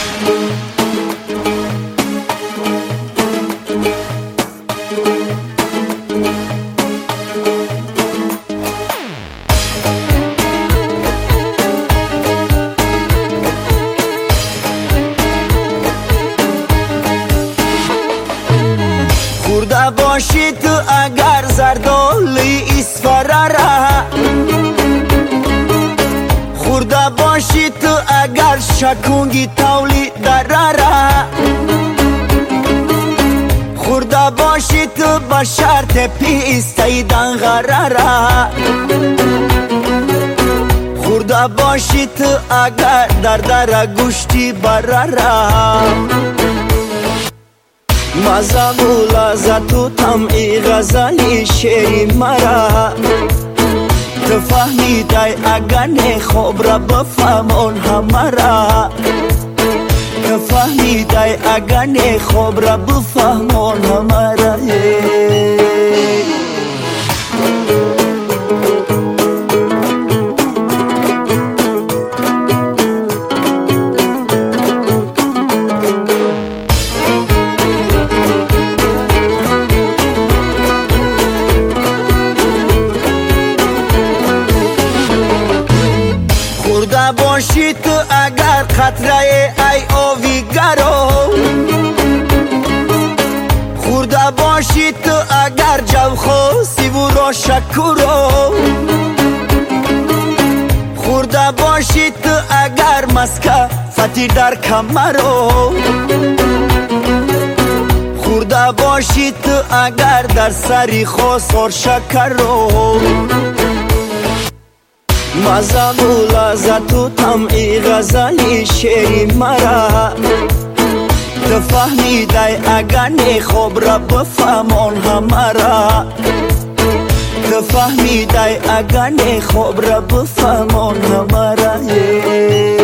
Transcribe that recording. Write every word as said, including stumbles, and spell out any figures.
خورده باشی تو اگر زردالی اسفراره، خورده باشی تو اگر شکونگی تولی دراره، خورده باشی تو با شرط پیسته دنغراره، خورده باشی تو اگر در در گوشتی براره. مزه و لذت و طمعی غزلی شعری مرا، تو فهمیدی اگر نه خوب را بفهمون همه را، تو فهمیدی اگر نه خوب را بفهمون همه را. خورده باشی تو اگر خطره ای آویگرو، خورده باشی تو اگر جو خواستی و را شکرو، خورده باشی تو اگر مسکه فتی در کمرو، خورده باشی تو اگر در سری خسار شکر رو. مزه و لذت و طمعی غزلی شعری مرا، تو فهمیدی اگر نه خوب را بفهمون همه را، تو فهمیدی اگر نه خوب را بفهمون همه را.